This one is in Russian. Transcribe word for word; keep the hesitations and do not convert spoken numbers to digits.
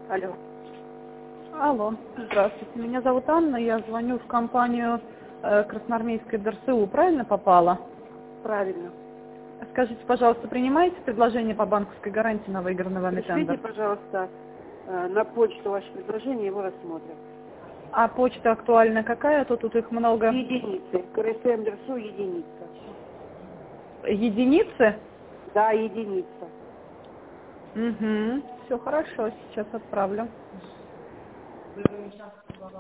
Алло. Алло, здравствуйте. Меня зовут Анна, я звоню в компанию э, Красноармейской ДРСУ. Правильно попала? Правильно. Скажите, пожалуйста, принимаете предложение по банковской гарантии на выигранный вами Пришлите, тендер? пожалуйста, э, на почту ваше предложение, его рассмотрим. А почта актуальна какая? То тут их много. Единицы. КРСМ ДРСУ единица. Единицы? Да, единица. Угу. Все хорошо, сейчас отправлю.